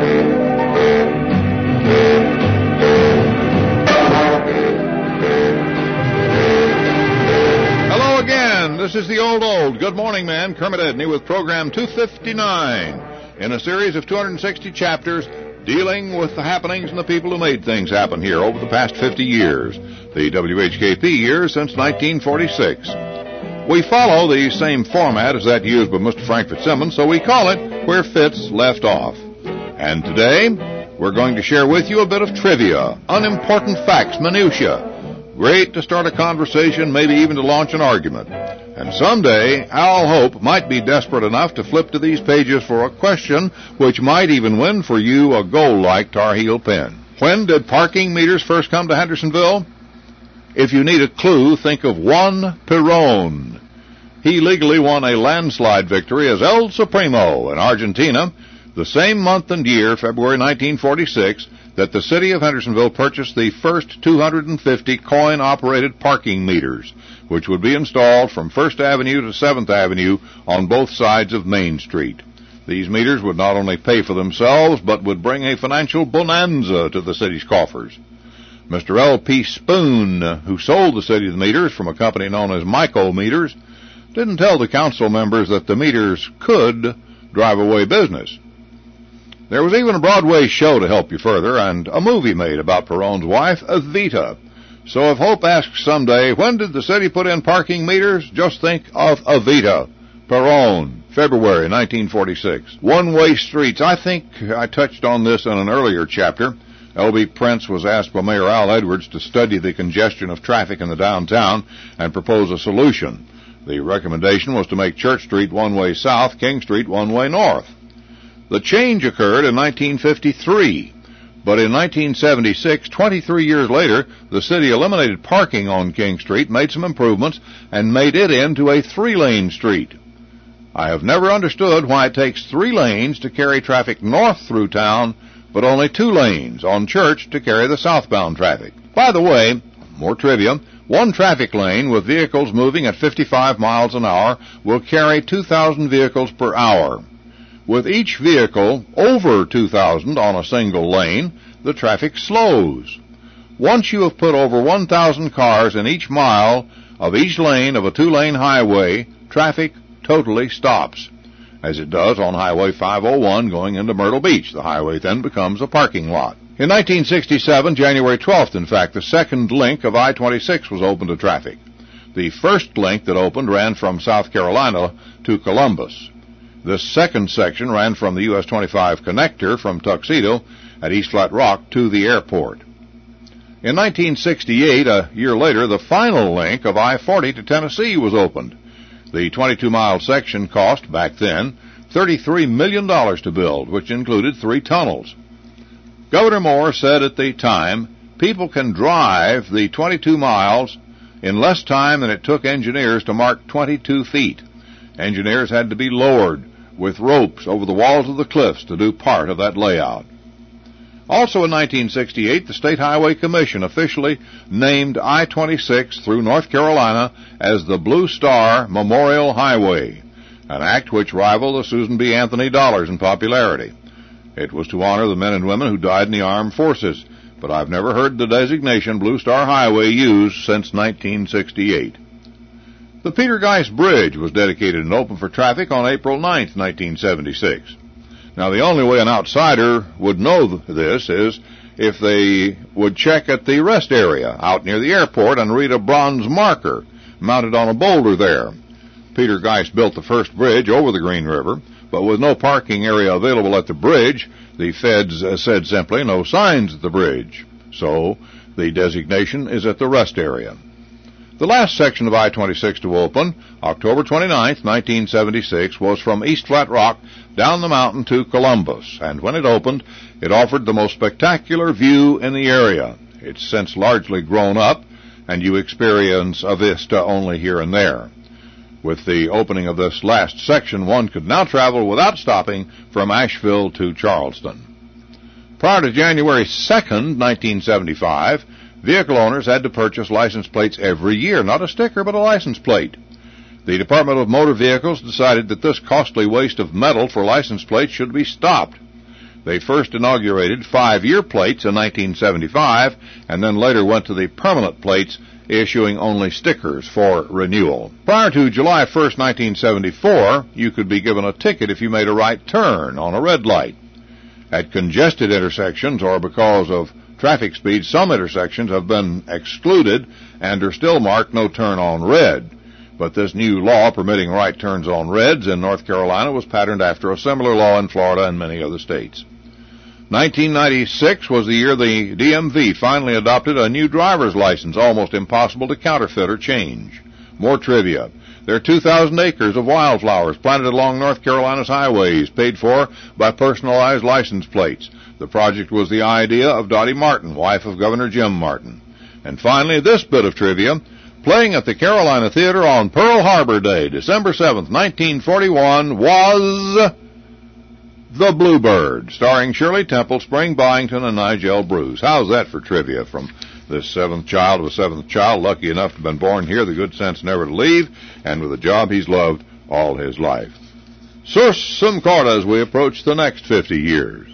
This is the old. Good morning, man. Kermit Edney with program 259 in a series of 260 chapters dealing with the happenings and the people who made things happen here over the past 50 years, the WHKP years since 1946. We follow the same format as that used by Mr. Frank Fitzsimmons, so we call it Where Fitz Left Off. And today, we're going to share with you a bit of trivia, unimportant facts, minutiae. Great to start a conversation, maybe even to launch an argument. And someday, Al Hope might be desperate enough to flip to these pages for a question which might even win for you a goal-like Tar Heel pin. When did parking meters first come to Hendersonville? If you need a clue, think of Juan Perón. He legally won a landslide victory as El Supremo in Argentina the same month and year, February 1946, that the city of Hendersonville purchased the first 250 coin-operated parking meters, which would be installed from 1st Avenue to 7th Avenue on both sides of Main Street. These meters would not only pay for themselves, but would bring a financial bonanza to the city's coffers. Mr. L.P. Spoon, who sold the city the meters from a company known as Micrometers, didn't tell the council members that the meters could drive away business. There was even a Broadway show to help you further, and a movie made about Perón's wife, Evita. So if Hope asks someday, when did the city put in parking meters? Just think of Evita. Perón, February 1946. One-way streets. I think I touched on this in an earlier chapter. L.B. Prince was asked by Mayor Al Edwards to study the congestion of traffic in the downtown and propose a solution. The recommendation was to make Church Street one-way south, King Street one-way north. The change occurred in 1953, but in 1976, 23 years later, the city eliminated parking on King Street, made some improvements, and made it into a 3-lane street. I have never understood why it takes 3 lanes to carry traffic north through town, but only 2 lanes on Church to carry the southbound traffic. By the way, more trivia, 1 traffic lane with vehicles moving at 55 miles an hour will carry 2,000 vehicles per hour. With each vehicle over 2,000 on a single lane, the traffic slows. Once you have put over 1,000 cars in each mile of each lane of a 2-lane highway, traffic totally stops, as it does on Highway 501 going into Myrtle Beach. The highway then becomes a parking lot. In 1967, January 12th, in fact, the second link of I-26 was opened to traffic. The first link that opened ran from South Carolina to Columbus. This second section ran from the US 25 connector from Tuxedo at East Flat Rock to the airport. In 1968, a year later, the final link of I-40 to Tennessee was opened. The 22-mile section cost, back then, $33 million to build, which included 3 tunnels. Governor Moore said at the time, people can drive the 22 miles in less time than it took engineers to mark 22 feet. Engineers had to be lowered with ropes over the walls of the cliffs to do part of that layout. Also in 1968, the State Highway Commission officially named I-26 through North Carolina as the Blue Star Memorial Highway, an act which rivaled the Susan B. Anthony Dollars in popularity. It was to honor the men and women who died in the armed forces, but I've never heard the designation Blue Star Highway used since 1968. The Peter Geist Bridge was dedicated and opened for traffic on April 9, 1976. Now, the only way an outsider would know this is if they would check at the rest area out near the airport and read a bronze marker mounted on a boulder there. Peter Geist built the first bridge over the Green River, but with no parking area available at the bridge, the feds said simply no signs at the bridge. So, the designation is at the rest area. The last section of I-26 to open, October 29, 1976, was from East Flat Rock down the mountain to Columbus, and when it opened, it offered the most spectacular view in the area. It's since largely grown up, and you experience a vista only here and there. With the opening of this last section, one could now travel without stopping from Asheville to Charleston. Prior to January 2nd, 1975, vehicle owners had to purchase license plates every year, not a sticker, but a license plate. The Department of Motor Vehicles decided that this costly waste of metal for license plates should be stopped. They first inaugurated 5-year plates in 1975, and then later went to the permanent plates, issuing only stickers for renewal. Prior to July 1st, 1974, you could be given a ticket if you made a right turn on a red light. At congested intersections or because of traffic speed, some intersections have been excluded and are still marked no turn on red. But this new law permitting right turns on reds in North Carolina was patterned after a similar law in Florida and many other states. 1996 was the year the DMV finally adopted a new driver's license, almost impossible to counterfeit or change. More trivia. There are 2,000 acres of wildflowers planted along North Carolina's highways, paid for by personalized license plates. The project was the idea of Dottie Martin, wife of Governor Jim Martin. And finally, this bit of trivia. Playing at the Carolina Theater on Pearl Harbor Day, December 7th, 1941, was The Bluebird, starring Shirley Temple, Spring Byington, and Nigel Bruce. How's that for trivia from this seventh child of a seventh child, lucky enough to have been born here, the good sense never to leave, and with a job he's loved all his life. Sus some corda as we approach the next 50 years.